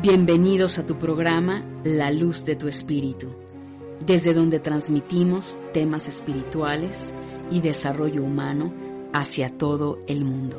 Bienvenidos a tu programa La Luz de tu Espíritu, desde donde transmitimos temas espirituales y desarrollo humano hacia todo el mundo.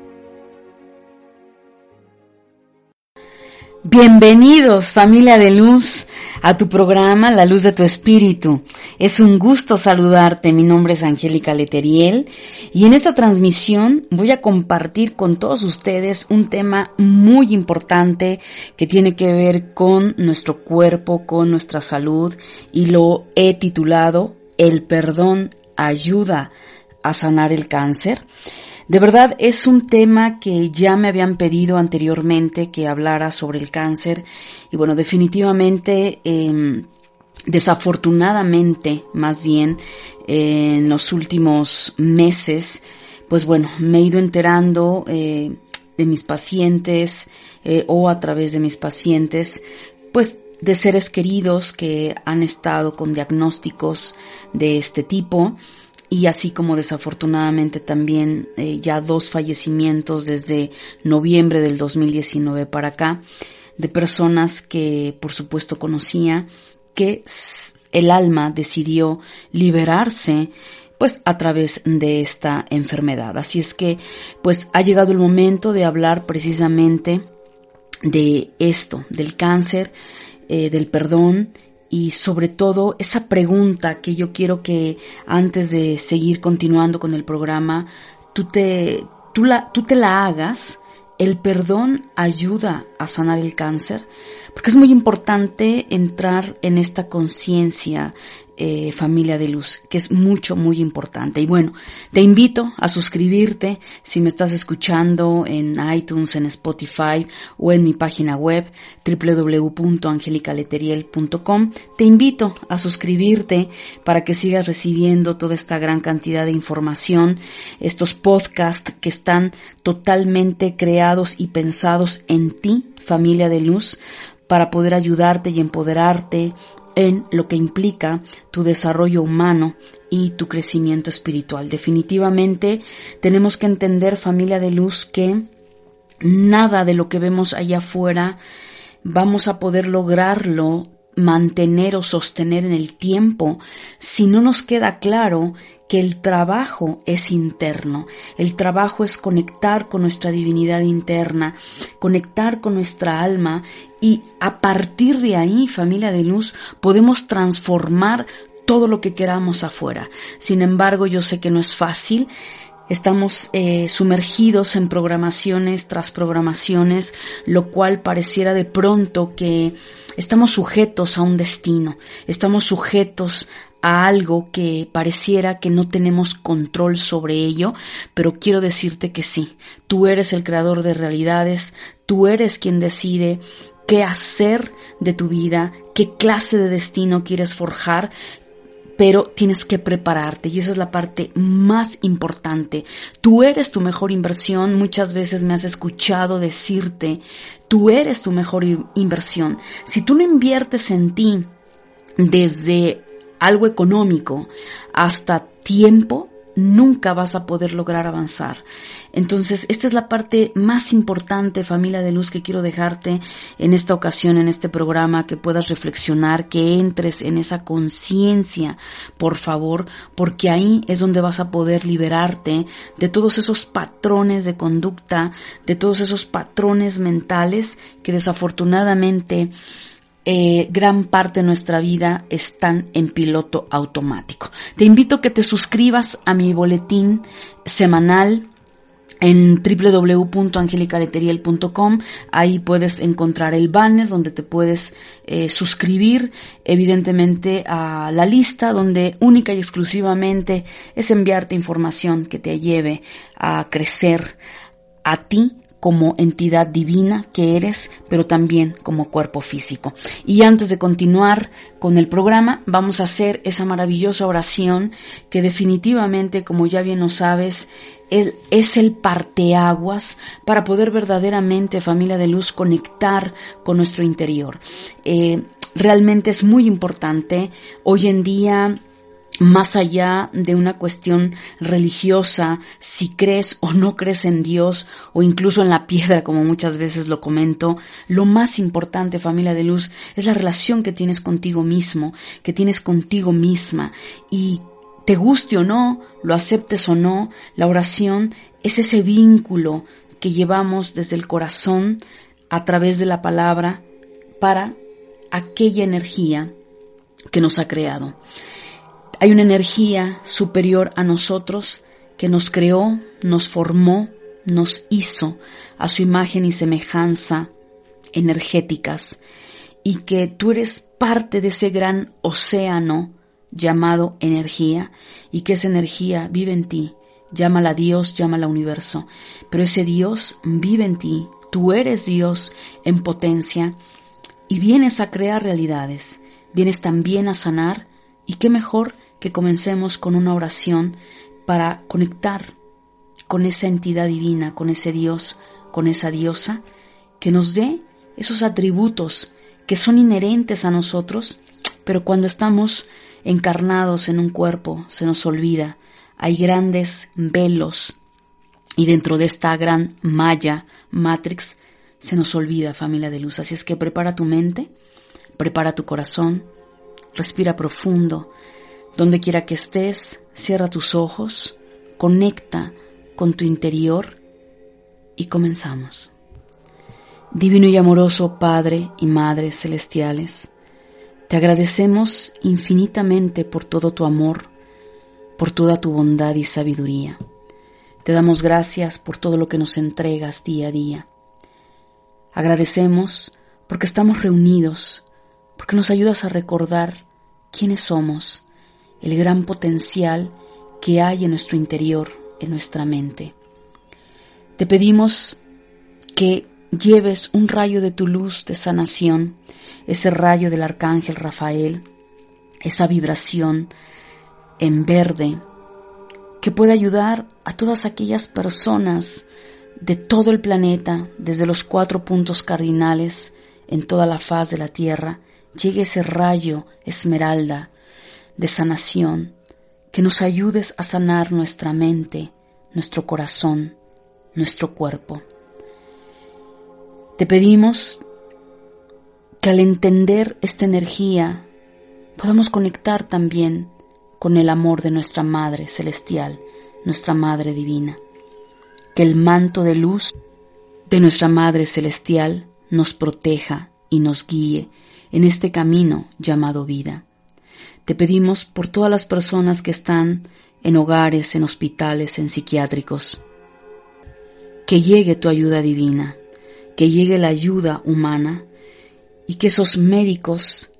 Bienvenidos, familia de luz, a tu programa La Luz de tu Espíritu. Es un gusto saludarte. Mi nombre es Angélica Leteriel y en esta transmisión voy a compartir con todos ustedes un tema muy importante que tiene que ver con nuestro cuerpo, con nuestra salud, y lo he titulado El perdón ayuda a sanar el cáncer. De verdad es un tema que ya me habían pedido anteriormente que hablara sobre el cáncer y bueno, definitivamente, desafortunadamente más bien, en los últimos meses, pues bueno, me he ido enterando de mis pacientes o a través de mis pacientes, pues de seres queridos que han estado con diagnósticos de este tipo. Y así como desafortunadamente también ya 2 fallecimientos desde noviembre del 2019 para acá, de personas que por supuesto conocía, que el alma decidió liberarse pues a través de esta enfermedad. Así es que pues ha llegado el momento de hablar precisamente de esto, del cáncer, del perdón. Y sobre todo esa pregunta que yo quiero que antes de seguir continuando con el programa, tú te la hagas. ¿El perdón ayuda a sanar el cáncer? Porque es muy importante entrar en esta conciencia, familia de luz, que es muy importante. Y bueno, te invito a suscribirte si me estás escuchando en iTunes, en Spotify o en mi página web www.angelicaleteriel.com. Te invito a suscribirte para que sigas recibiendo toda esta gran cantidad de información, estos podcasts que están totalmente creados y pensados en ti, familia de luz, para poder ayudarte y empoderarte en lo que implica tu desarrollo humano y tu crecimiento espiritual. Definitivamente tenemos que entender, familia de luz, que nada de lo que vemos allá afuera vamos a poder lograrlo, mantener o sostener en el tiempo si no nos queda claro que el trabajo es interno. El trabajo es conectar con nuestra divinidad interna, conectar con nuestra alma, y a partir de ahí, familia de luz, podemos transformar todo lo que queramos afuera. Sin embargo, yo sé que no es fácil. Estamos sumergidos en programaciones tras programaciones, lo cual pareciera de pronto que estamos sujetos a un destino, estamos sujetos a algo que pareciera que no tenemos control sobre ello, pero quiero decirte que sí, tú eres el creador de realidades, tú eres quien decide qué hacer de tu vida, qué clase de destino quieres forjar, pero tienes que prepararte y esa es la parte más importante. Tú eres tu mejor inversión. Muchas veces me has escuchado decirte, tú eres tu mejor inversión. Si tú no inviertes en ti desde algo económico hasta tiempo, nunca vas a poder lograr avanzar. Entonces, esta es la parte más importante, familia de luz, que quiero dejarte en esta ocasión, en este programa, que puedas reflexionar, que entres en esa conciencia, por favor, porque ahí es donde vas a poder liberarte de todos esos patrones de conducta, de todos esos patrones mentales que desafortunadamente gran parte de nuestra vida están en piloto automático. Te invito a que te suscribas a mi boletín semanal en www.angelicaleteriel.com. Ahí puedes encontrar el banner donde te puedes suscribir, evidentemente, a la lista donde única y exclusivamente es enviarte información que te lleve a crecer a ti como entidad divina que eres, pero también como cuerpo físico. Y antes de continuar con el programa, vamos a hacer esa maravillosa oración que definitivamente, como ya bien lo sabes, es el parteaguas para poder verdaderamente, familia de luz, conectar con nuestro interior. Realmente es muy importante. Hoy en día más allá de una cuestión religiosa, si crees o no crees en Dios o incluso en la piedra, como muchas veces lo comento, lo más importante, familia de luz, es la relación que tienes contigo mismo, que tienes contigo misma. Y te guste o no, lo aceptes o no, la oración es ese vínculo que llevamos desde el corazón a través de la palabra para aquella energía que nos ha creado. Hay una energía superior a nosotros que nos creó, nos formó, nos hizo a su imagen y semejanza energéticas, y que tú eres parte de ese gran océano llamado energía, y que esa energía vive en ti. Llámala Dios, llámala universo, pero ese Dios vive en ti, tú eres Dios en potencia y vienes a crear realidades, vienes también a sanar, y qué mejor que comencemos con una oración para conectar con esa entidad divina, con ese Dios, con esa diosa, que nos dé esos atributos que son inherentes a nosotros, pero cuando estamos encarnados en un cuerpo se nos olvida. Hay grandes velos y dentro de esta gran malla, Matrix, se nos olvida, familia de luz. Así es que prepara tu mente, prepara tu corazón, respira profundo. Donde quiera que estés, cierra tus ojos, conecta con tu interior y comenzamos. Divino y amoroso Padre y Madre celestiales, te agradecemos infinitamente por todo tu amor, por toda tu bondad y sabiduría. Te damos gracias por todo lo que nos entregas día a día. Agradecemos porque estamos reunidos, porque nos ayudas a recordar quiénes somos, el gran potencial que hay en nuestro interior, en nuestra mente. Te pedimos que lleves un rayo de tu luz de sanación, ese rayo del arcángel Rafael, esa vibración en verde, que pueda ayudar a todas aquellas personas de todo el planeta, desde los 4 puntos cardinales en toda la faz de la Tierra, llegue ese rayo esmeralda de sanación, que nos ayudes a sanar nuestra mente, nuestro corazón, nuestro cuerpo. Te pedimos que al entender esta energía podamos conectar también con el amor de nuestra Madre Celestial, nuestra Madre Divina. Que el manto de luz de nuestra Madre Celestial nos proteja y nos guíe en este camino llamado vida. Te pedimos por todas las personas que están en hogares, en hospitales, en psiquiátricos, que llegue tu ayuda divina, que llegue la ayuda humana y que esos médicos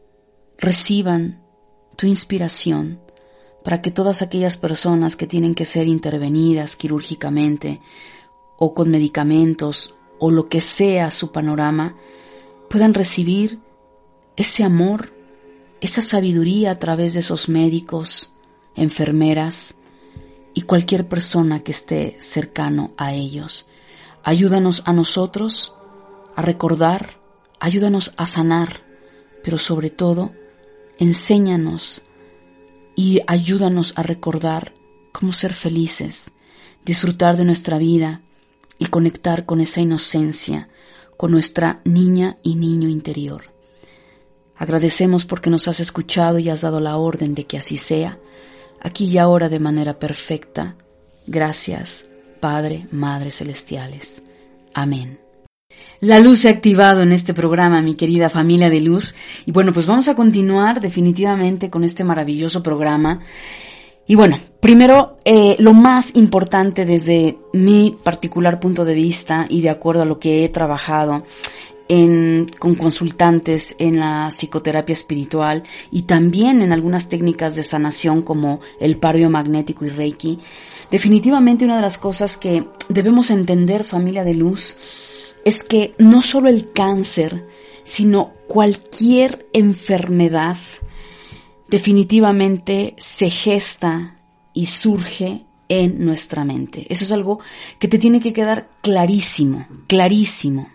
reciban tu inspiración para que todas aquellas personas que tienen que ser intervenidas quirúrgicamente o con medicamentos o lo que sea su panorama, puedan recibir ese amor, esa sabiduría a través de esos médicos, enfermeras y cualquier persona que esté cercano a ellos. Ayúdanos a nosotros a recordar, ayúdanos a sanar, pero sobre todo, enséñanos y ayúdanos a recordar cómo ser felices, disfrutar de nuestra vida y conectar con esa inocencia, con nuestra niña y niño interior. Agradecemos porque nos has escuchado y has dado la orden de que así sea, aquí y ahora de manera perfecta. Gracias, Padre, Madre Celestiales. Amén. La luz se ha activado en este programa, mi querida familia de luz. Y bueno, pues vamos a continuar definitivamente con este maravilloso programa. Y bueno, primero, lo más importante desde mi particular punto de vista y de acuerdo a lo que he trabajado con consultantes en la psicoterapia espiritual y también en algunas técnicas de sanación como el paro biomagnético y Reiki, definitivamente una de las cosas que debemos entender, familia de luz, es que no solo el cáncer, sino cualquier enfermedad definitivamente se gesta y surge en nuestra mente. Eso es algo que te tiene que quedar clarísimo, clarísimo.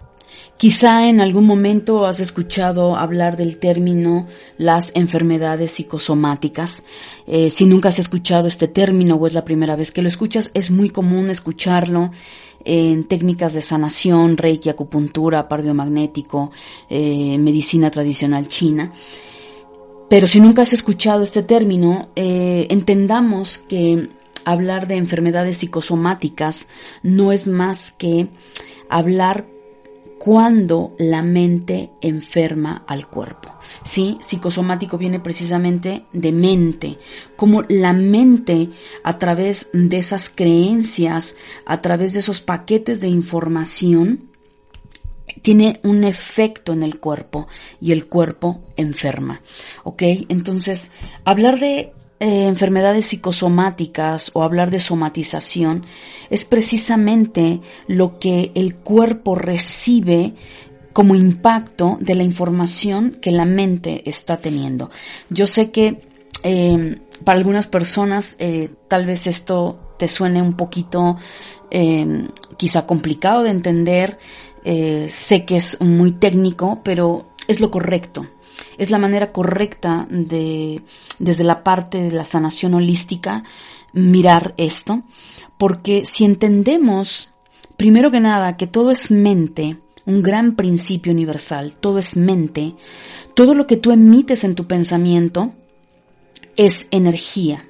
Quizá en algún momento has escuchado hablar del término las enfermedades psicosomáticas. Si nunca has escuchado este término o es la primera vez que lo escuchas, es muy común escucharlo en técnicas de sanación, reiki, acupuntura, par biomagnético, medicina tradicional china. Pero si nunca has escuchado este término, entendamos que hablar de enfermedades psicosomáticas no es más que hablar cuando la mente enferma al cuerpo. Sí, psicosomático viene precisamente de mente, como la mente a través de esas creencias, a través de esos paquetes de información, tiene un efecto en el cuerpo y el cuerpo enferma. ¿Ok? Entonces, hablar de enfermedades psicosomáticas o hablar de somatización es precisamente lo que el cuerpo recibe como impacto de la información que la mente está teniendo. Yo sé que para algunas personas tal vez esto te suene un poquito quizá complicado de entender, sé que es muy técnico, pero es lo correcto. Es la manera correcta desde la parte de la sanación holística, mirar esto, porque si entendemos, primero que nada, que todo es mente, un gran principio universal, todo es mente, todo lo que tú emites en tu pensamiento es energía.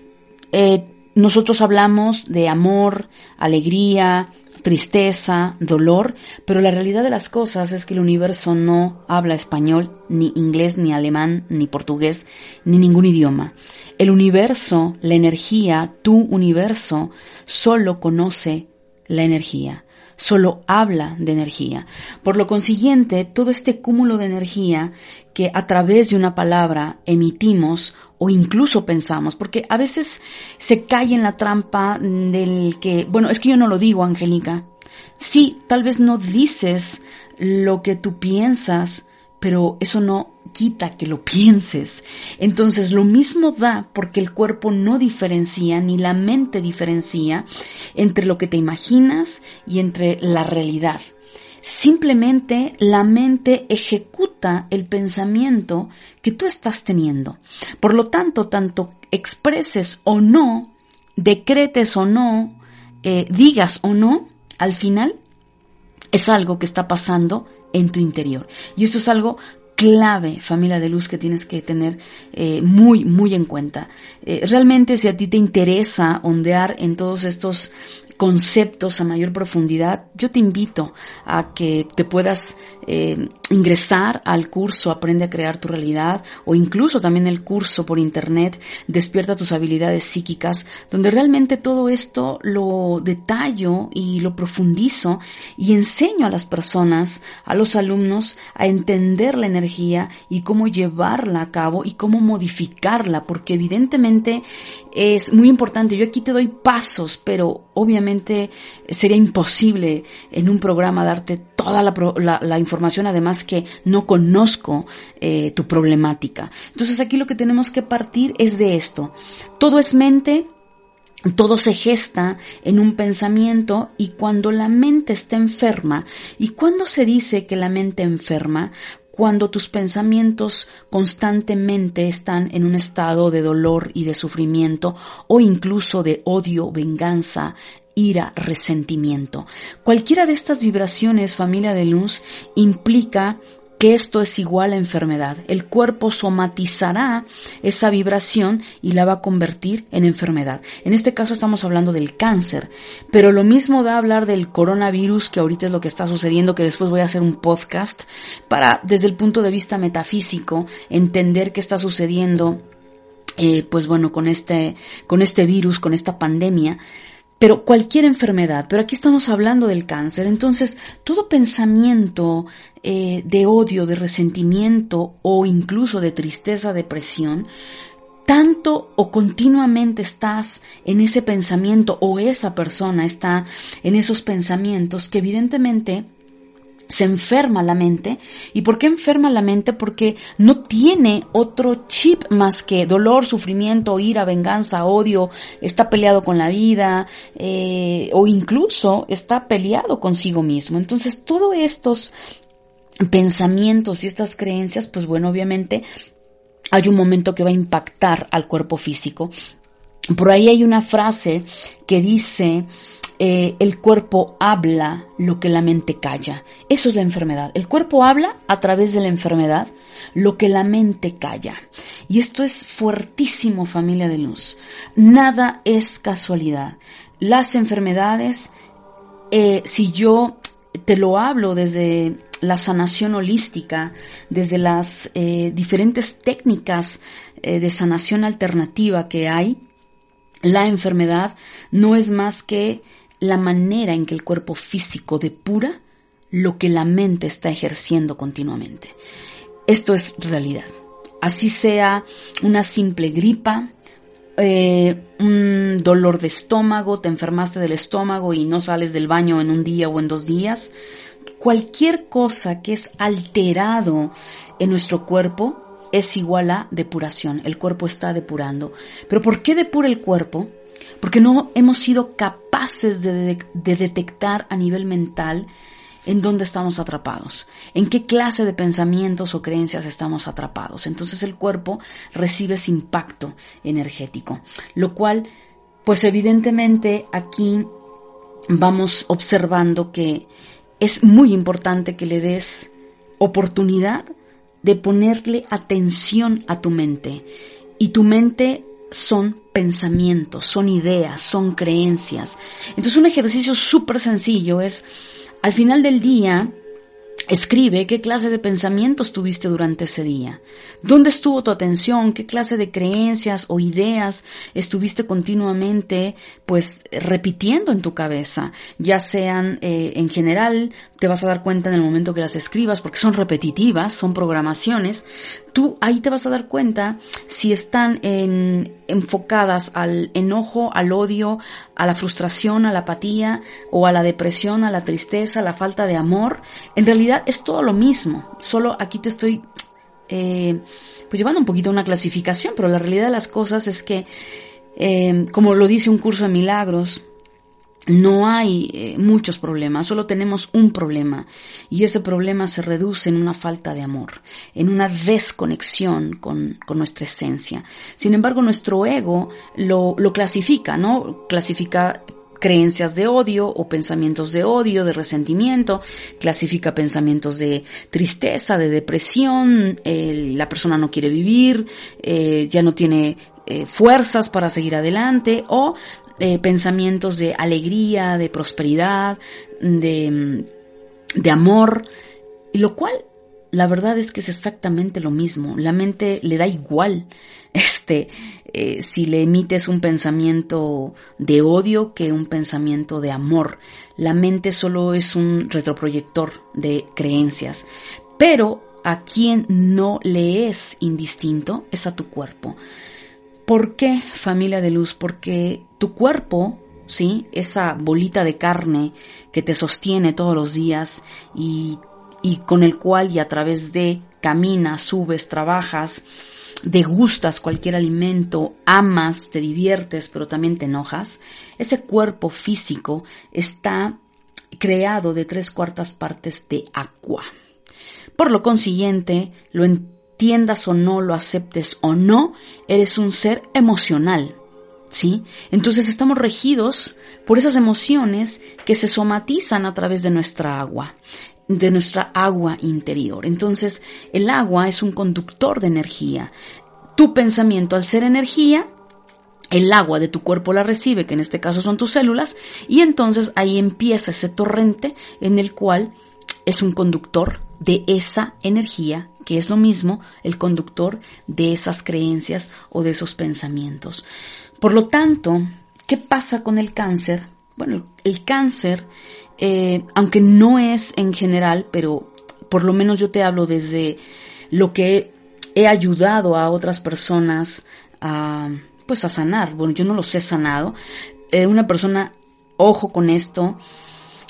Nosotros hablamos de amor, alegría, tristeza, dolor, pero la realidad de las cosas es que el universo no habla español, ni inglés, ni alemán, ni portugués, ni ningún idioma. El universo, la energía, tu universo, solo conoce la energía, solo habla de energía. Por lo consiguiente, todo este cúmulo de energía que a través de una palabra emitimos o incluso pensamos, porque a veces se cae en la trampa del que, bueno, es que yo no lo digo, Angélica. Sí, tal vez no dices lo que tú piensas, pero eso no quita que lo pienses. Entonces lo mismo da porque el cuerpo no diferencia, ni la mente diferencia entre lo que te imaginas y entre la realidad. Simplemente la mente ejecuta el pensamiento que tú estás teniendo. Por lo tanto, tanto expreses o no, decretes o no, digas o no, al final es algo que está pasando en tu interior. Y eso es algo clave, familia de luz, que tienes que tener muy, muy en cuenta. Realmente, si a ti te interesa ondear en todos estos conceptos a mayor profundidad, yo te invito a que te puedas ingresar al curso Aprende a Crear tu Realidad, o incluso también el curso por internet Despierta tus habilidades psíquicas, donde realmente todo esto lo detallo y lo profundizo y enseño a las personas, a los alumnos, a entender la energía y cómo llevarla a cabo y cómo modificarla, porque evidentemente es muy importante. Yo aquí te doy pasos, pero obviamente sería imposible en un programa darte toda la información, además que no conozco tu problemática. Entonces aquí lo que tenemos que partir es de esto. Todo es mente, todo se gesta en un pensamiento, y cuando la mente está enferma, ¿y cuándo se dice que la mente enferma? Cuando tus pensamientos constantemente están en un estado de dolor y de sufrimiento, o incluso de odio, venganza, ira, resentimiento. Cualquiera de estas vibraciones, familia de luz, implica que esto es igual a enfermedad. El cuerpo somatizará esa vibración y la va a convertir en enfermedad. En este caso estamos hablando del cáncer, pero lo mismo da hablar del coronavirus, que ahorita es lo que está sucediendo, que después voy a hacer un podcast para, desde el punto de vista metafísico, entender qué está sucediendo, pues bueno, con este virus, con esta pandemia. Pero cualquier enfermedad, pero aquí estamos hablando del cáncer. Entonces, todo pensamiento de odio, de resentimiento o incluso de tristeza, depresión, tanto o continuamente estás en ese pensamiento, o esa persona está en esos pensamientos, que evidentemente se enferma la mente. ¿Y por qué enferma la mente? Porque no tiene otro chip más que dolor, sufrimiento, ira, venganza, odio, está peleado con la vida, o incluso está peleado consigo mismo. Entonces, todos estos pensamientos y estas creencias, pues bueno, obviamente hay un momento que va a impactar al cuerpo físico. Por ahí hay una frase que dice, el cuerpo habla lo que la mente calla. Eso es la enfermedad. El cuerpo habla a través de la enfermedad lo que la mente calla. Y esto es fuertísimo, familia de luz. Nada es casualidad. Las enfermedades, si yo te lo hablo desde la sanación holística, desde las diferentes técnicas de sanación alternativa que hay, la enfermedad no es más que la manera en que el cuerpo físico depura lo que la mente está ejerciendo continuamente. Esto es realidad. Así sea una simple gripa, un dolor de estómago, te enfermaste del estómago y no sales del baño en un día o en 2 días, cualquier cosa que es alterado en nuestro cuerpo es igual a depuración. El cuerpo está depurando. ¿Pero por qué depura el cuerpo? Porque no hemos sido capaces de detectar a nivel mental en dónde estamos atrapados, en qué clase de pensamientos o creencias estamos atrapados. Entonces el cuerpo recibe ese impacto energético, lo cual, pues evidentemente aquí vamos observando que es muy importante que le des oportunidad de ponerle atención a tu mente. Y tu mente son pensamientos, son ideas, son creencias. Entonces un ejercicio súper sencillo es, al final del día, escribe qué clase de pensamientos tuviste durante ese día. ¿Dónde estuvo tu atención? ¿Qué clase de creencias o ideas estuviste continuamente, pues, repitiendo en tu cabeza? Ya sean, en general, te vas a dar cuenta en el momento que las escribas, porque son repetitivas, son programaciones. Tú ahí te vas a dar cuenta si están enfocadas al enojo, al odio, a la frustración, a la apatía, o a la depresión, a la tristeza, a la falta de amor. En realidad es todo lo mismo, solo aquí te estoy pues llevando un poquito a una clasificación, pero la realidad de las cosas es que, como lo dice un curso de milagros, no hay muchos problemas, solo tenemos un problema, y ese problema se reduce en una falta de amor, en una desconexión con nuestra esencia. Sin embargo, nuestro ego lo clasifica, ¿no? Clasifica creencias de odio o pensamientos de odio, de resentimiento, clasifica pensamientos de tristeza, de depresión, la persona no quiere vivir, ya no tiene fuerzas para seguir adelante, o pensamientos de alegría, de prosperidad, de amor, y lo cual la verdad es que es exactamente lo mismo. La mente le da igual si le emites un pensamiento de odio que un pensamiento de amor. La mente solo es un retroproyector de creencias, pero a quien no le es indistinto es a tu cuerpo. ¿Por qué, familia de luz? Porque tu cuerpo, ¿sí?, esa bolita de carne que te sostiene todos los días y con el cual y a través de caminas, subes, trabajas, degustas cualquier alimento, amas, te diviertes, pero también te enojas, ese cuerpo físico está creado de 3/4 partes de agua. Por lo consiguiente, lo entiendas o no, lo aceptes o no, eres un ser emocional, ¿sí? Entonces estamos regidos por esas emociones que se somatizan a través de nuestra agua interior. Entonces, el agua es un conductor de energía. Tu pensamiento, al ser energía, el agua de tu cuerpo la recibe, que en este caso son tus células, y entonces ahí empieza ese torrente en el cual es un conductor de esa energía, que es lo mismo, el conductor de esas creencias o de esos pensamientos. Por lo tanto, ¿qué pasa con el cáncer? Bueno, el cáncer, aunque no es en general, pero por lo menos yo te hablo desde lo que he ayudado a otras personas a sanar. Bueno, yo no los he sanado. Una persona, ojo con esto,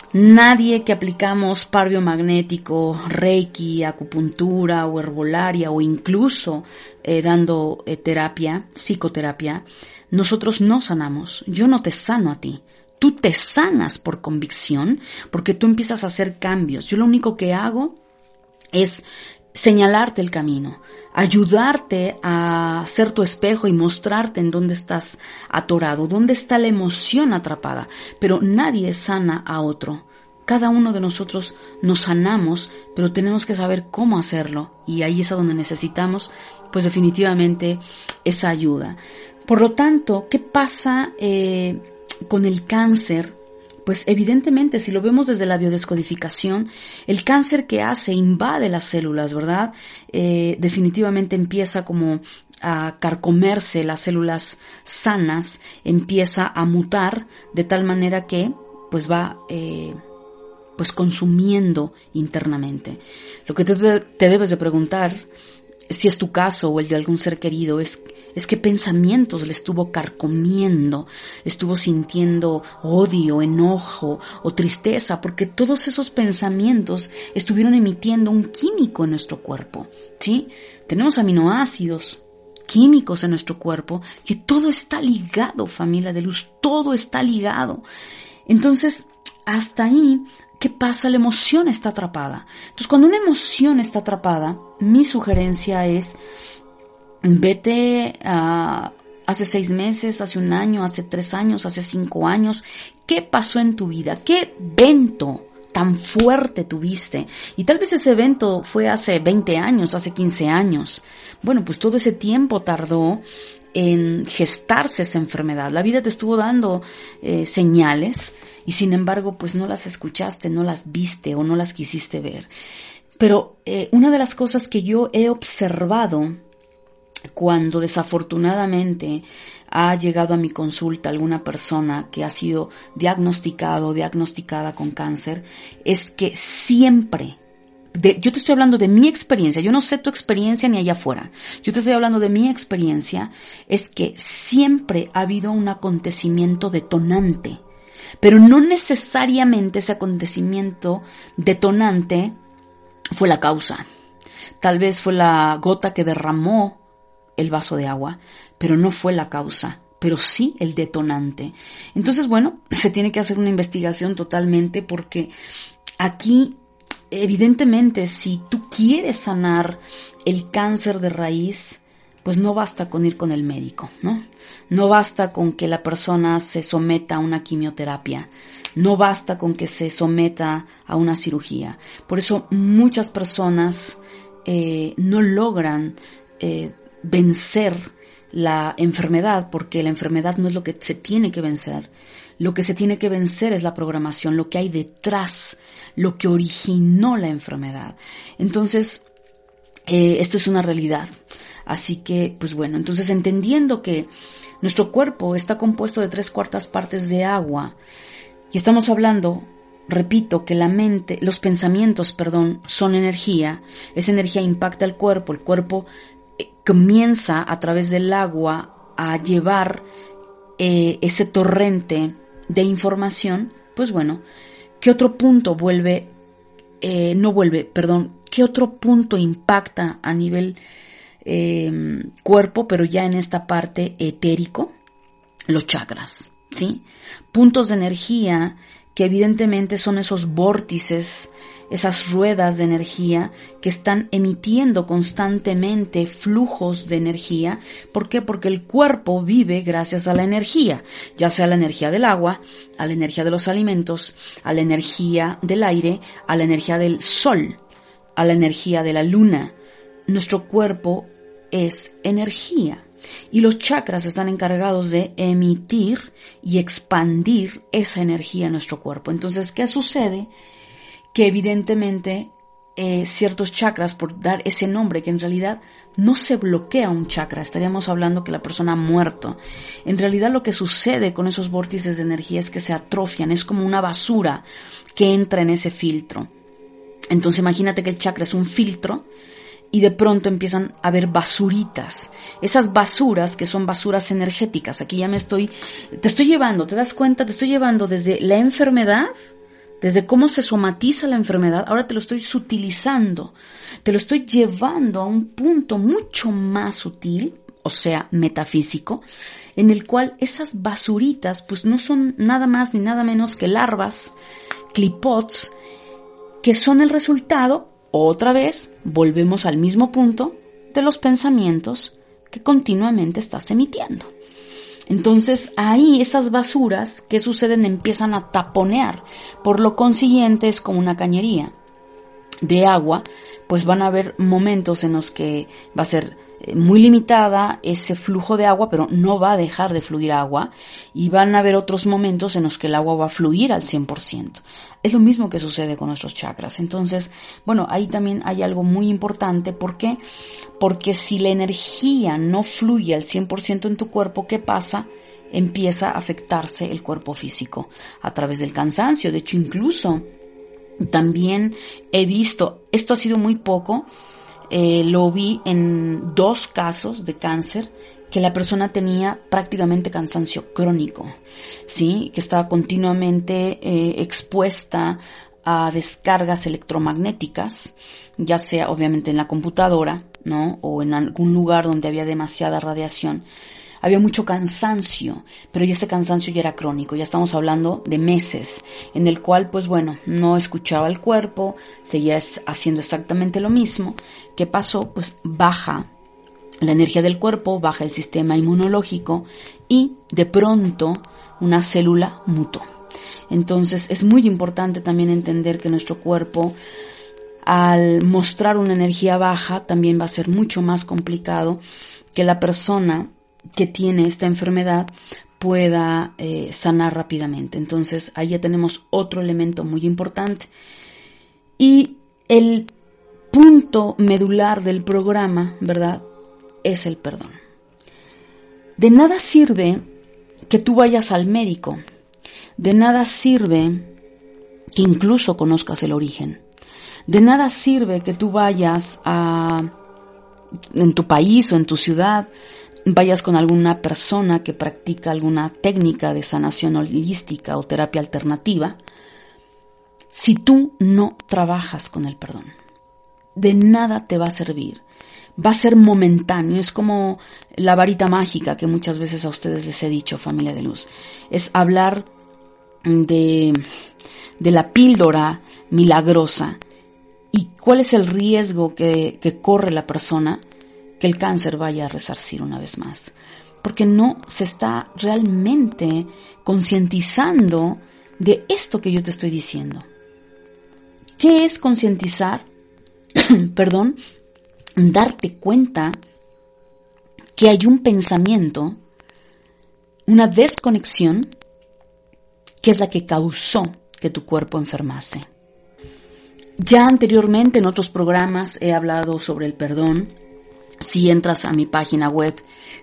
Nadie que aplicamos par biomagnético, reiki, acupuntura o herbolaria o incluso dando terapia, psicoterapia, nosotros no sanamos. Yo no te sano a ti. Tú te sanas por convicción porque tú empiezas a hacer cambios. Yo lo único que hago es señalarte el camino, ayudarte a ser tu espejo y mostrarte en dónde estás atorado, dónde está la emoción atrapada, pero nadie sana a otro. Cada uno de nosotros nos sanamos, pero tenemos que saber cómo hacerlo y ahí es a donde necesitamos, pues definitivamente esa ayuda. Por lo tanto, ¿qué pasa con el cáncer? Pues evidentemente, si lo vemos desde la biodescodificación, el cáncer que hace invade las células, ¿verdad? Definitivamente empieza como a carcomerse las células sanas, empieza a mutar de tal manera que pues va pues consumiendo internamente. Lo que te debes de preguntar, si es tu caso o el de algún ser querido, es qué pensamientos le estuvo carcomiendo, estuvo sintiendo odio, enojo o tristeza, porque todos esos pensamientos estuvieron emitiendo un químico en nuestro cuerpo, ¿sí? Tenemos aminoácidos químicos en nuestro cuerpo, que todo está ligado, familia de luz, todo está ligado. Entonces, hasta ahí, ¿qué pasa? La emoción está atrapada. Entonces, cuando una emoción está atrapada, mi sugerencia es, vete a hace 6 meses, hace 1 año, hace 3 años, hace 5 años. ¿Qué pasó en tu vida? ¿Qué evento tan fuerte tuviste? Y tal vez ese evento fue hace 20 años, hace 15 años. Bueno, pues todo ese tiempo tardó en gestarse esa enfermedad. La vida te estuvo dando señales y sin embargo pues no las escuchaste, no las viste o no las quisiste ver. Pero una de las cosas que yo he observado cuando desafortunadamente ha llegado a mi consulta alguna persona que ha sido diagnosticada con cáncer, es que siempre, yo te estoy hablando de mi experiencia, yo no sé tu experiencia ni allá afuera, yo te estoy hablando de mi experiencia, es que siempre ha habido un acontecimiento detonante, pero no necesariamente ese acontecimiento detonante fue la causa. Tal vez fue la gota que derramó el vaso de agua, pero no fue la causa, pero sí el detonante. Entonces, bueno, se tiene que hacer una investigación totalmente porque aquí, evidentemente, si tú quieres sanar el cáncer de raíz, pues no basta con ir con el médico, ¿no? No basta con que la persona se someta a una quimioterapia, no basta con que se someta a una cirugía. Por eso muchas personas no logran vencer la enfermedad, porque la enfermedad no es lo que se tiene que vencer. Lo que se tiene que vencer es la programación, lo que hay detrás, lo que originó la enfermedad. Entonces, esto es una realidad. Así que, pues bueno, entonces entendiendo que nuestro cuerpo está compuesto de 3/4 partes de agua, y estamos hablando, repito, que la mente, los pensamientos, son energía, esa energía impacta el cuerpo comienza a través del agua a llevar ese torrente de información, pues bueno, ¿qué otro punto qué otro punto impacta a nivel cuerpo, pero ya en esta parte etérico? Los chakras, ¿sí? Puntos de energía que evidentemente son esos vórtices, esas ruedas de energía que están emitiendo constantemente flujos de energía. ¿Por qué? Porque el cuerpo vive gracias a la energía, ya sea la energía del agua, a la energía de los alimentos, a la energía del aire, a la energía del sol, a la energía de la luna. Nuestro cuerpo es energía. Y los chakras están encargados de emitir y expandir esa energía en nuestro cuerpo. Entonces, ¿qué sucede? Que evidentemente ciertos chakras, por dar ese nombre, que en realidad no se bloquea un chakra, estaríamos hablando que la persona ha muerto. En realidad lo que sucede con esos vórtices de energía es que se atrofian, es como una basura que entra en ese filtro. Entonces imagínate que el chakra es un filtro y de pronto empiezan a haber basuritas. Esas basuras que son basuras energéticas. Aquí ya te estoy llevando, ¿te das cuenta? Te estoy llevando desde la enfermedad, desde cómo se somatiza la enfermedad, ahora te lo estoy sutilizando, te lo estoy llevando a un punto mucho más sutil, o sea, metafísico, en el cual esas basuritas pues no son nada más ni nada menos que larvas, clipots, que son el resultado, otra vez, volvemos al mismo punto, de los pensamientos que continuamente estás emitiendo. Entonces ahí esas basuras que suceden empiezan a taponear, por lo consiguiente es como una cañería de agua, pues van a haber momentos en los que va a ser muy limitada ese flujo de agua, pero no va a dejar de fluir agua, y van a haber otros momentos en los que el agua va a fluir al 100%. Es lo mismo que sucede con nuestros chakras. Entonces, bueno, ahí también hay algo muy importante. ¿Por qué? Porque si la energía no fluye al 100% en tu cuerpo, ¿qué pasa? Empieza a afectarse el cuerpo físico a través del cansancio. De hecho, incluso también he visto, esto ha sido muy poco, lo vi en 2 casos de cáncer, que la persona tenía prácticamente cansancio crónico, ¿sí? Que estaba continuamente expuesta a descargas electromagnéticas, ya sea obviamente en la computadora, ¿no? O en algún lugar donde había demasiada radiación. Había mucho cansancio, pero ya ese cansancio ya era crónico, ya estamos hablando de meses, en el cual, pues bueno, no escuchaba el cuerpo, seguía haciendo exactamente lo mismo. ¿Qué pasó? Pues baja la energía del cuerpo, baja el sistema inmunológico y de pronto una célula mutó. Entonces es muy importante también entender que nuestro cuerpo, al mostrar una energía baja, también va a ser mucho más complicado que la persona que tiene esta enfermedad pueda sanar rápidamente. Entonces ahí ya tenemos otro elemento muy importante. Y el punto medular del programa, ¿verdad?, es el perdón. De nada sirve que tú vayas al médico, de nada sirve que incluso conozcas el origen, de nada sirve que tú vayas en tu país o en tu ciudad, vayas con alguna persona que practica alguna técnica de sanación holística o terapia alternativa, si tú no trabajas con el perdón. De nada te va a servir. Va a ser momentáneo, es como la varita mágica que muchas veces a ustedes les he dicho, familia de luz. Es hablar de la píldora milagrosa. ¿Y cuál es el riesgo que corre la persona? Que el cáncer vaya a resarcir una vez más. Porque no se está realmente concientizando de esto que yo te estoy diciendo. ¿Qué es concientizar? Perdón. Darte cuenta que hay un pensamiento, una desconexión, que es la que causó que tu cuerpo enfermase. Ya anteriormente en otros programas he hablado sobre el perdón. Si entras a mi página web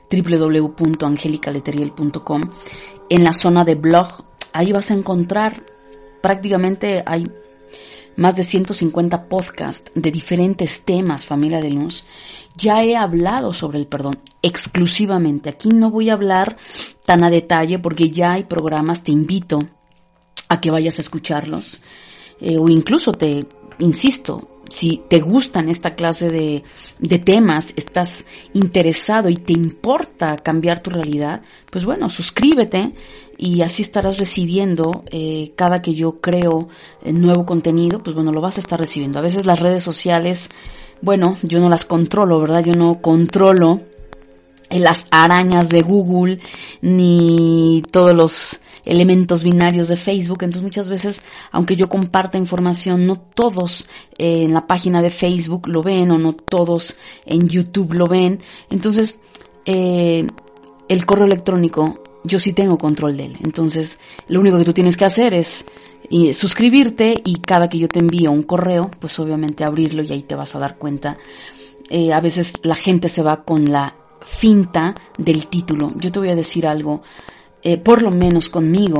www.angelicaleteriel.com, en la zona de blog, ahí vas a encontrar, prácticamente hay más de 150 podcasts de diferentes temas, familia de luz. Ya he hablado sobre el perdón exclusivamente. Aquí no voy a hablar tan a detalle porque ya hay programas, te invito a que vayas a escucharlos. O incluso insisto, si te gustan esta clase de temas, estás interesado y te importa cambiar tu realidad, pues bueno, suscríbete y así estarás recibiendo cada que yo creo nuevo contenido, pues bueno, lo vas a estar recibiendo. A veces las redes sociales, bueno, yo no las controlo, ¿verdad? Yo no controlo las arañas de Google ni todos los elementos binarios de Facebook. Entonces muchas veces, aunque yo comparta información, no todos en la página de Facebook lo ven o no todos en YouTube lo ven. Entonces el correo electrónico yo sí tengo control de él. Entonces lo único que tú tienes que hacer es suscribirte y cada que yo te envío un correo, pues obviamente abrirlo y ahí te vas a dar cuenta. A veces la gente se va con la finta del título. Yo te voy a decir algo, por lo menos conmigo,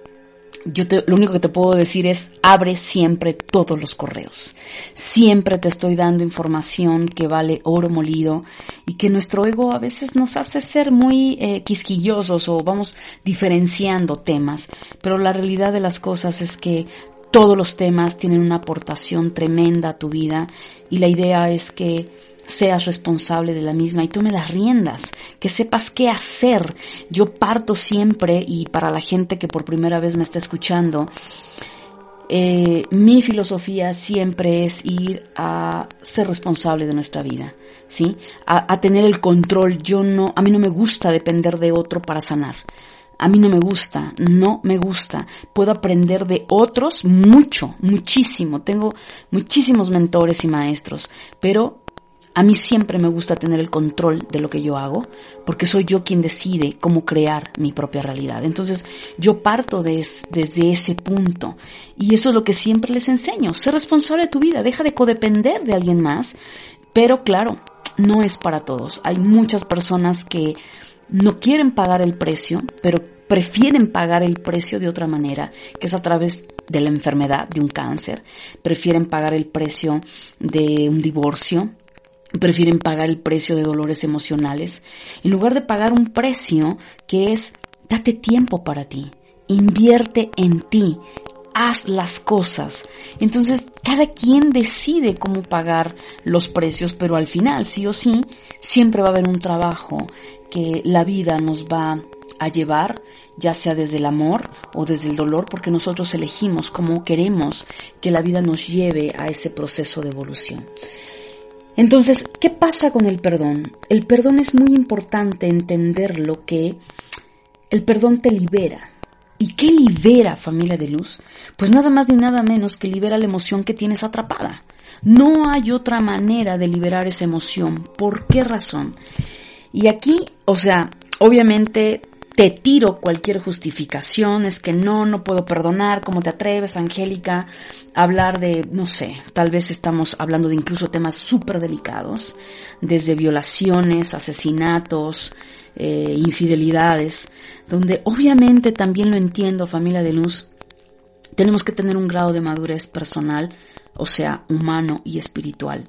lo único que te puedo decir es abre siempre todos los correos. Siempre te estoy dando información que vale oro molido y que nuestro ego a veces nos hace ser muy quisquillosos o vamos diferenciando temas. Pero la realidad de las cosas es que Todos los temas tienen una aportación tremenda a tu vida y la idea es que seas responsable de la misma y tome las riendas, que sepas qué hacer. Yo parto siempre, y para la gente que por primera vez me está escuchando, mi filosofía siempre es ir a ser responsable de nuestra vida, ¿sí? A tener el control. A mí no me gusta depender de otro para sanar. A mí no me gusta. Puedo aprender de otros muchísimo. Tengo muchísimos mentores y maestros, pero a mí siempre me gusta tener el control de lo que yo hago, porque soy yo quien decide cómo crear mi propia realidad. Entonces, yo parto desde ese punto. Y eso es lo que siempre les enseño. Sé responsable de tu vida, deja de codepender de alguien más. Pero claro, no es para todos. Hay muchas personas que no quieren pagar el precio, pero prefieren pagar el precio de otra manera, que es a través de la enfermedad, de un cáncer. Prefieren pagar el precio de un divorcio. Prefieren pagar el precio de dolores emocionales, en lugar de pagar un precio que es: date tiempo para ti, invierte en ti, haz las cosas. Entonces, cada quien decide cómo pagar los precios, pero al final, sí o sí, siempre va a haber un trabajo que la vida nos va a llevar, ya sea desde el amor o desde el dolor, porque nosotros elegimos cómo queremos que la vida nos lleve a ese proceso de evolución. Entonces, ¿qué pasa con el perdón? El perdón es muy importante entenderlo, que el perdón te libera. ¿Y qué libera, familia de luz? Pues nada más ni nada menos que libera la emoción que tienes atrapada. No hay otra manera de liberar esa emoción. ¿Por qué razón? Y aquí, obviamente te tiro cualquier justificación, es que no puedo perdonar. ¿Cómo te atreves, Angélica, a hablar de, tal vez estamos hablando de incluso temas súper delicados, desde violaciones, asesinatos, infidelidades, donde obviamente también lo entiendo, familia de luz, tenemos que tener un grado de madurez personal, humano y espiritual.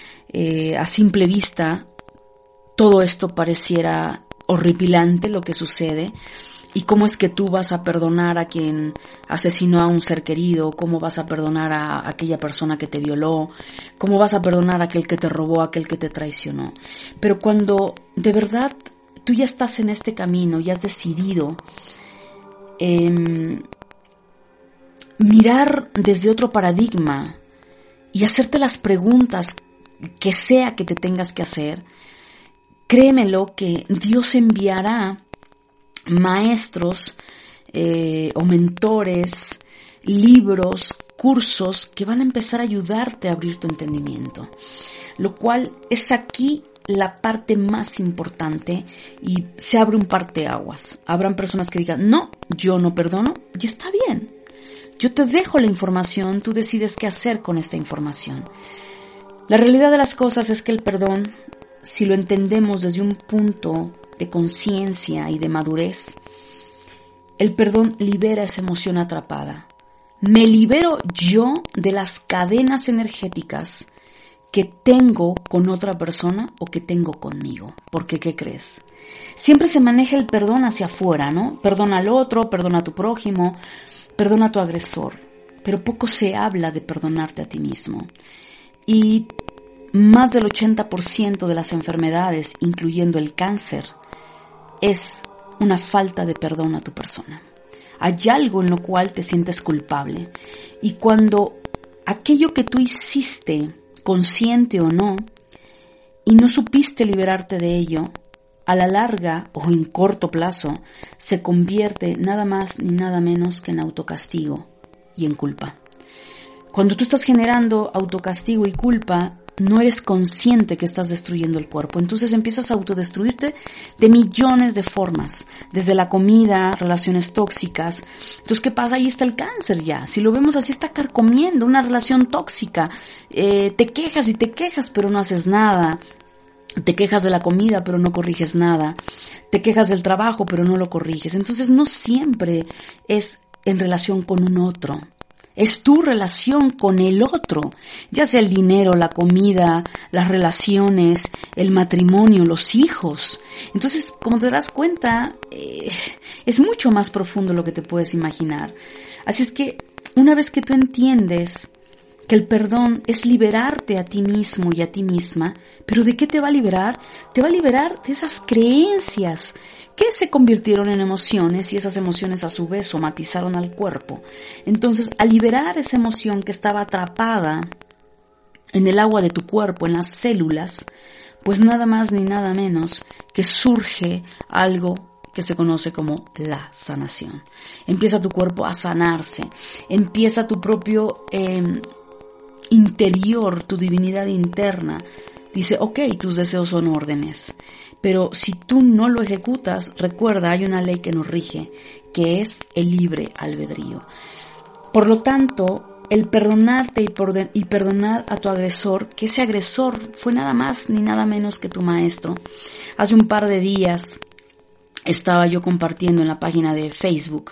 A simple vista, todo esto pareciera horripilante lo que sucede, y cómo es que tú vas a perdonar a quien asesinó a un ser querido, cómo vas a perdonar a aquella persona que te violó, cómo vas a perdonar a aquel que te robó, a aquel que te traicionó. Pero cuando de verdad tú ya estás en este camino y has decidido mirar desde otro paradigma y hacerte las preguntas que sea que te tengas que hacer, créemelo que Dios enviará maestros o mentores, libros, cursos que van a empezar a ayudarte a abrir tu entendimiento. Lo cual es aquí la parte más importante, y se abre un parteaguas. Habrán personas que digan: no, yo no perdono, y está bien. Yo te dejo la información, tú decides qué hacer con esta información. La realidad de las cosas es que el perdón, si lo entendemos desde un punto de conciencia y de madurez, el perdón libera esa emoción atrapada. Me libero yo de las cadenas energéticas que tengo con otra persona o que tengo conmigo. Porque, ¿qué crees? Siempre se maneja el perdón hacia afuera, ¿no? Perdona al otro, perdona a tu prójimo, perdona a tu agresor. Pero poco se habla de perdonarte a ti mismo. Y más del 80% de las enfermedades, incluyendo el cáncer, es una falta de perdón a tu persona. Hay algo en lo cual te sientes culpable. Y cuando aquello que tú hiciste, consciente o no, y no supiste liberarte de ello, a la larga o en corto plazo, se convierte nada más ni nada menos que en autocastigo y en culpa. Cuando tú estás generando autocastigo y culpa, no eres consciente que estás destruyendo el cuerpo. Entonces empiezas a autodestruirte de millones de formas. Desde la comida, relaciones tóxicas. Entonces, ¿qué pasa? Ahí está el cáncer ya. Si lo vemos así, está carcomiendo una relación tóxica. Te quejas y te quejas, pero no haces nada. Te quejas de la comida, pero no corriges nada. Te quejas del trabajo, pero no lo corriges. Entonces, no siempre es en relación con un otro. Es tu relación con el otro, ya sea el dinero, la comida, las relaciones, el matrimonio, los hijos. Entonces, como te das cuenta, es mucho más profundo lo que te puedes imaginar. Así es que una vez que tú entiendes que el perdón es liberarte a ti mismo y a ti misma, ¿pero de qué te va a liberar? Te va a liberar de esas creencias que se convirtieron en emociones y esas emociones a su vez somatizaron al cuerpo. Entonces, al liberar esa emoción que estaba atrapada en el agua de tu cuerpo, en las células, pues nada más ni nada menos que surge algo que se conoce como la sanación. Empieza tu cuerpo a sanarse, empieza tu propio interior, tu divinidad interna. Dice, ok, tus deseos son órdenes, pero si tú no lo ejecutas, recuerda, hay una ley que nos rige, que es el libre albedrío. Por lo tanto, el perdonarte y perdonar a tu agresor, que ese agresor fue nada más ni nada menos que tu maestro. Hace un par de días estaba yo compartiendo en la página de Facebook,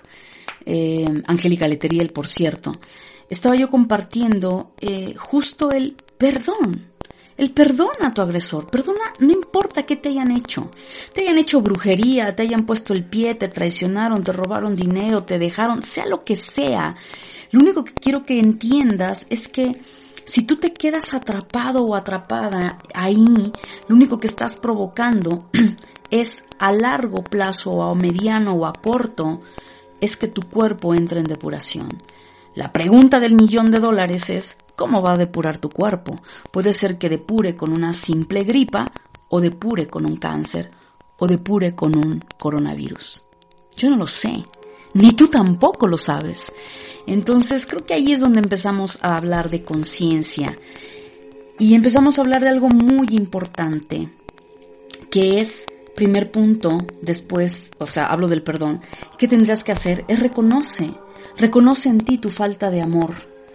Angélica Leteriel, por cierto, estaba yo compartiendo justo el perdón. El perdón a tu agresor. Perdona, no importa qué te hayan hecho. Te hayan hecho brujería, te hayan puesto el pie, te traicionaron, te robaron dinero, te dejaron, sea lo que sea. Lo único que quiero que entiendas es que si tú te quedas atrapado o atrapada ahí, lo único que estás provocando es a largo plazo o a mediano o a corto, es que tu cuerpo entre en depuración. La pregunta del $1.000.000 es, ¿cómo va a depurar tu cuerpo? Puede ser que depure con una simple gripa, o depure con un cáncer, o depure con un coronavirus. Yo no lo sé, ni tú tampoco lo sabes. Entonces creo que ahí es donde empezamos a hablar de conciencia. Y empezamos a hablar de algo muy importante, que es, primer punto, después, hablo del perdón. ¿Qué tendrás que hacer? Es reconoce en ti tu falta de amor.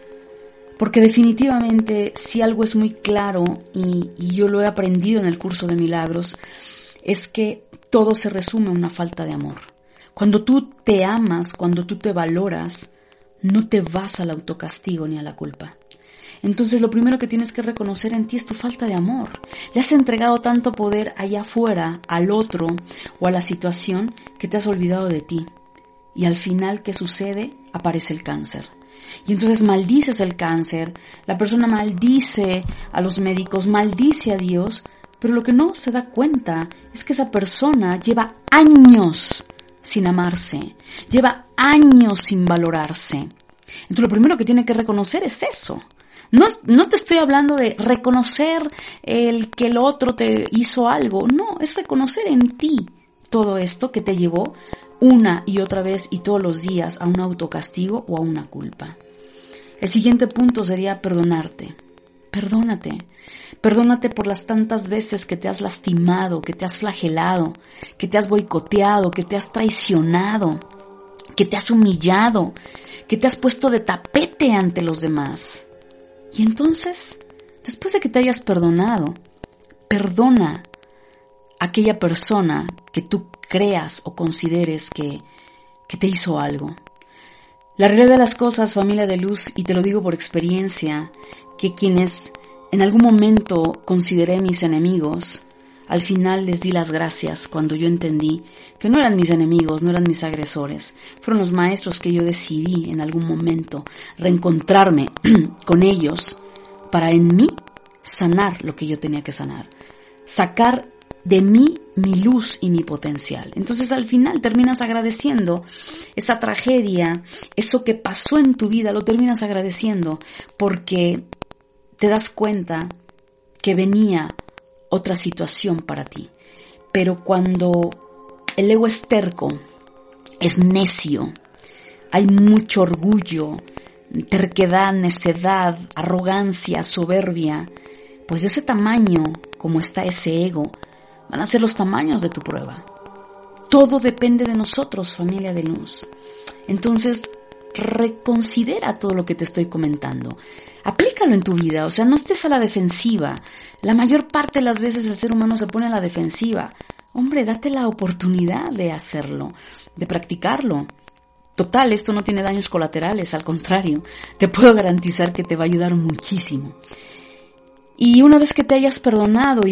Porque definitivamente, si algo es muy claro, y yo lo he aprendido en el curso de milagros, es que todo se resume a una falta de amor. Cuando tú te amas, cuando tú te valoras, no te vas al autocastigo ni a la culpa. Entonces lo primero que tienes que reconocer en ti es tu falta de amor. Le has entregado tanto poder allá afuera, al otro o a la situación, que te has olvidado de ti. Y al final, ¿qué sucede? Aparece el cáncer. Y entonces maldices el cáncer, la persona maldice a los médicos, maldice a Dios, pero lo que no se da cuenta es que esa persona lleva años sin amarse, lleva años sin valorarse. Entonces lo primero que tiene que reconocer es eso. No te estoy hablando de reconocer el que el otro te hizo algo, no, es reconocer en ti todo esto que te llevó una y otra vez y todos los días a un autocastigo o a una culpa. El siguiente punto sería perdonarte. Perdónate por las tantas veces que te has lastimado, que te has flagelado, que te has boicoteado, que te has traicionado, que te has humillado, que te has puesto de tapete ante los demás. Y entonces, después de que te hayas perdonado, perdona a aquella persona que tú creas o consideres que te hizo algo. La realidad de las cosas, familia de luz, y te lo digo por experiencia, que quienes en algún momento consideré mis enemigos, al final les di las gracias cuando yo entendí que no eran mis enemigos, no eran mis agresores, fueron los maestros que yo decidí en algún momento reencontrarme con ellos para en mí sanar lo que yo tenía que sanar, sacar de mí mi luz y mi potencial. Entonces al final terminas agradeciendo esa tragedia, eso que pasó en tu vida, lo terminas agradeciendo porque te das cuenta que venía otra situación para ti. Pero cuando el ego es terco, es necio, hay mucho orgullo, terquedad, necedad, arrogancia, soberbia, pues de ese tamaño como está ese ego, van a ser los tamaños de tu prueba. Todo depende de nosotros, familia de luz. Entonces, reconsidera todo lo que te estoy comentando. Aplícalo en tu vida, no estés a la defensiva. La mayor parte de las veces el ser humano se pone a la defensiva. Hombre, date la oportunidad de hacerlo, de practicarlo. Total, esto no tiene daños colaterales, al contrario, te puedo garantizar que te va a ayudar muchísimo. Y una vez que te hayas perdonado,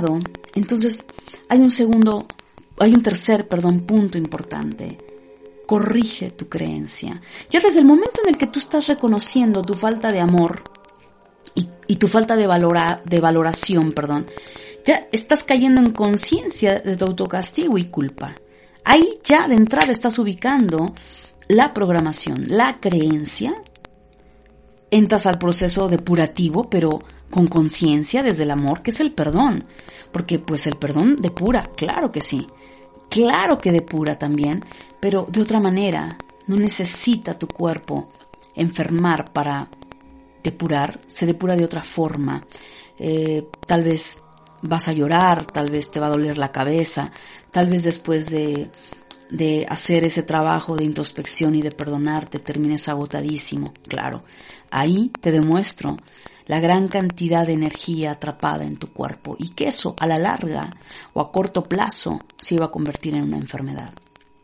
entonces hay un tercer punto importante. corrige tu creencia. Ya desde el momento en el que tú estás reconociendo tu falta de amor y tu falta de valoración, ya estás cayendo en conciencia de tu autocastigo y culpa. Ahí ya de entrada estás ubicando la programación, la creencia. Entras al proceso depurativo, pero con conciencia desde el amor, que es el perdón. Porque pues el perdón depura, claro que sí. Claro que depura también, pero de otra manera. No necesita tu cuerpo enfermar para depurar, se depura de otra forma. Tal vez vas a llorar, tal vez te va a doler la cabeza, tal vez después de hacer ese trabajo de introspección y de perdonarte termines agotadísimo. Claro, ahí te demuestro la gran cantidad de energía atrapada en tu cuerpo y que eso a la larga o a corto plazo se iba a convertir en una enfermedad.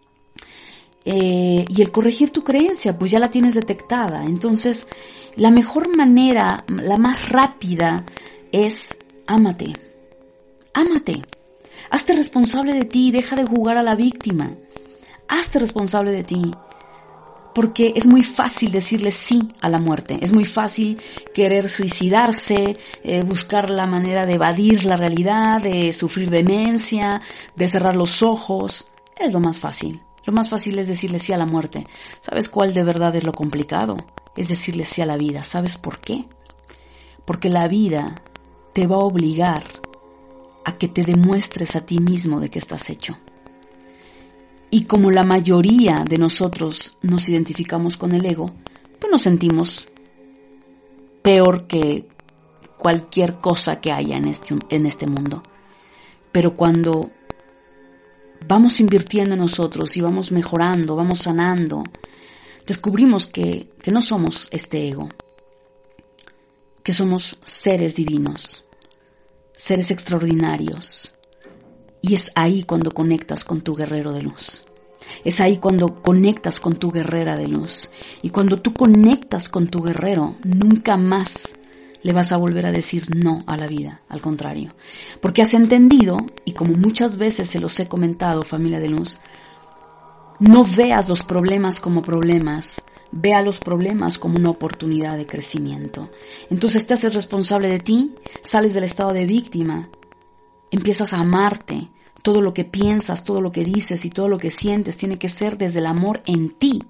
Y el corregir tu creencia, pues ya la tienes detectada. Entonces, la mejor manera, la más rápida es ámate. Ámate. Hazte responsable de ti, deja de jugar a la víctima. Hazte responsable de ti. Porque es muy fácil decirle sí a la muerte. Es muy fácil querer suicidarse, buscar la manera de evadir la realidad, de sufrir demencia, de cerrar los ojos. Es lo más fácil. Lo más fácil es decirle sí a la muerte. ¿Sabes cuál de verdad es lo complicado? Es decirle sí a la vida. ¿Sabes por qué? Porque la vida te va a obligar a que te demuestres a ti mismo de qué estás hecho. Y como la mayoría de nosotros nos identificamos con el ego, pues nos sentimos peor que cualquier cosa que haya en este mundo. Pero cuando vamos invirtiendo en nosotros y vamos mejorando, vamos sanando, descubrimos que no somos este ego, que somos seres divinos, seres extraordinarios. Y es ahí cuando conectas con tu guerrero de luz. Es ahí cuando conectas con tu guerrera de luz. Y cuando tú conectas con tu guerrero, nunca más le vas a volver a decir no a la vida. Al contrario. Porque has entendido, y como muchas veces se los he comentado, familia de luz, no veas los problemas como problemas. Vea los problemas como una oportunidad de crecimiento. Entonces te haces responsable de ti, sales del estado de víctima, empiezas a amarte. Todo lo que piensas, todo lo que dices y todo lo que sientes tiene que ser desde el amor en ti.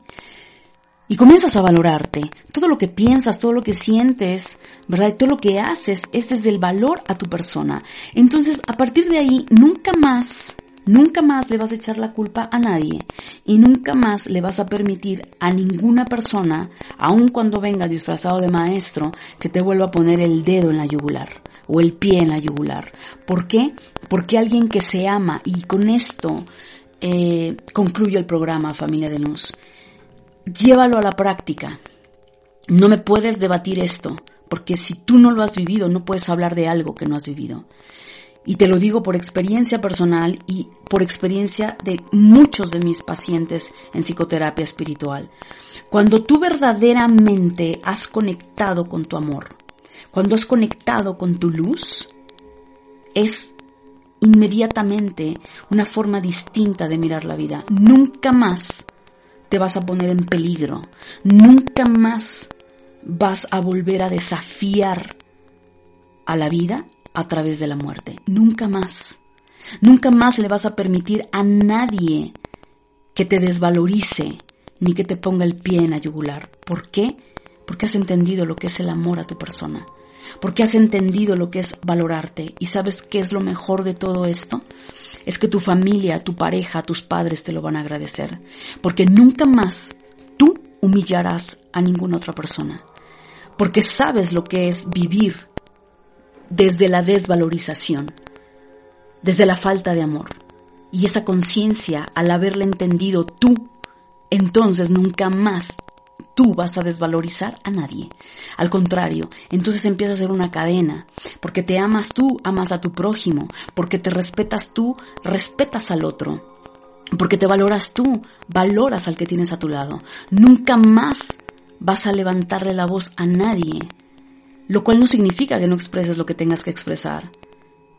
Y comienzas a valorarte. Todo lo que piensas, todo lo que sientes, ¿verdad? Y todo lo que haces es desde el valor a tu persona. Entonces, a partir de ahí, nunca más le vas a echar la culpa a nadie. Y nunca más le vas a permitir a ninguna persona, aun cuando venga disfrazado de maestro, que te vuelva a poner el dedo en la yugular. O el pie en la yugular. ¿Por qué? Porque alguien que se ama, y con esto concluyo el programa, familia de luz, llévalo a la práctica. No me puedes debatir esto, porque si tú no lo has vivido, no puedes hablar de algo que no has vivido. Y te lo digo por experiencia personal y por experiencia de muchos de mis pacientes en psicoterapia espiritual. Cuando tú verdaderamente has conectado con tu amor, cuando has conectado con tu luz, es inmediatamente una forma distinta de mirar la vida. Nunca más te vas a poner en peligro. Nunca más vas a volver a desafiar a la vida a través de la muerte. Nunca más. Nunca más le vas a permitir a nadie que te desvalorice ni que te ponga el pie en la yugular. ¿Por qué? Porque has entendido lo que es el amor a tu persona. Porque has entendido lo que es valorarte. ¿Y sabes qué es lo mejor de todo esto? Es que tu familia, tu pareja, tus padres te lo van a agradecer. Porque nunca más tú humillarás a ninguna otra persona. Porque sabes lo que es vivir desde la desvalorización, desde la falta de amor. Y esa conciencia, al haberla entendido tú, entonces nunca más tú vas a desvalorizar a nadie. Al contrario, entonces empieza a ser una cadena. Porque te amas tú, amas a tu prójimo. Porque te respetas tú, respetas al otro. Porque te valoras tú, valoras al que tienes a tu lado. Nunca más vas a levantarle la voz a nadie. Lo cual no significa que no expreses lo que tengas que expresar.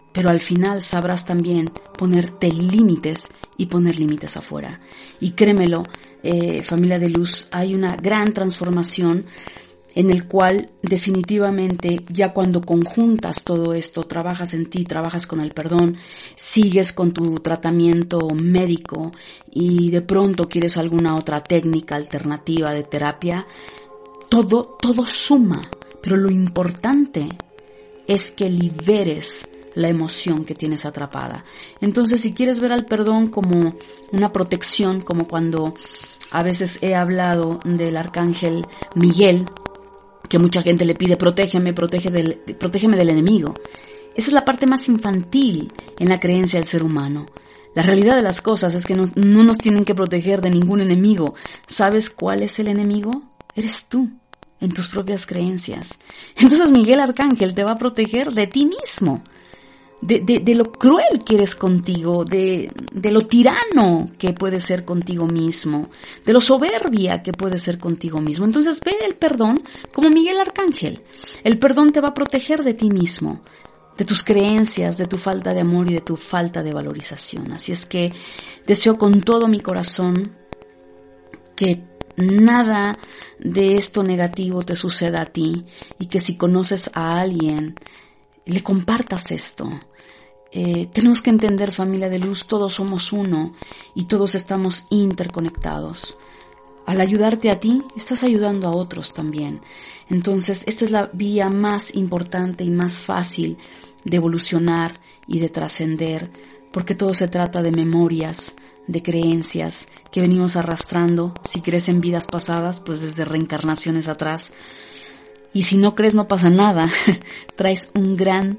pero al final sabrás también ponerte límites y poner límites afuera. Y créemelo, familia de luz, hay una gran transformación en el cual definitivamente ya cuando conjuntas todo esto, trabajas en ti, trabajas con el perdón, sigues con tu tratamiento médico y de pronto quieres alguna otra técnica alternativa de terapia, todo suma, pero lo importante es que liberes la emoción que tienes atrapada. Entonces, si quieres ver al perdón como una protección, como cuando a veces he hablado del arcángel Miguel, que mucha gente le pide, protégeme del enemigo. Esa es la parte más infantil en la creencia del ser humano. La realidad de las cosas es que no nos tienen que proteger de ningún enemigo. ¿Sabes cuál es el enemigo? Eres tú, en tus propias creencias. Entonces Miguel Arcángel te va a proteger de ti mismo, de lo cruel que eres contigo, de lo tirano que puedes ser contigo mismo, de lo soberbia que puedes ser contigo mismo. Entonces ve el perdón como Miguel Arcángel. El perdón te va a proteger de ti mismo, de tus creencias, de tu falta de amor y de tu falta de valorización. Así es que deseo con todo mi corazón que nada de esto negativo te suceda a ti y que si conoces a alguien, le compartas esto. Tenemos que entender, familia de luz, todos somos uno y todos estamos interconectados. Al ayudarte a ti, estás ayudando a otros también. Entonces, esta es la vía más importante y más fácil de evolucionar y de trascender, porque todo se trata de memorias, de creencias que venimos arrastrando. Si crees en vidas pasadas, pues desde reencarnaciones atrás. Y si no crees, no pasa nada. Traes un gran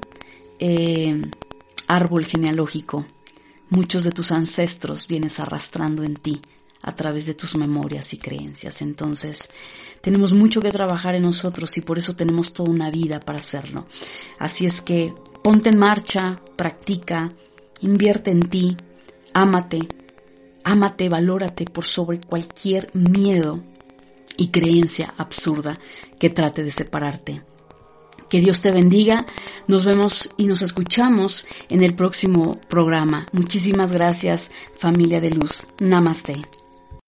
árbol genealógico. Muchos de tus ancestros vienes arrastrando en ti a través de tus memorias y creencias. Entonces, tenemos mucho que trabajar en nosotros y por eso tenemos toda una vida para hacerlo. Así es que ponte en marcha, practica, invierte en ti, ámate, valórate por sobre cualquier miedo y creencia absurda que trate de separarte. Que Dios te bendiga. Nos vemos y nos escuchamos en el próximo programa. Muchísimas gracias, familia de luz. Namaste.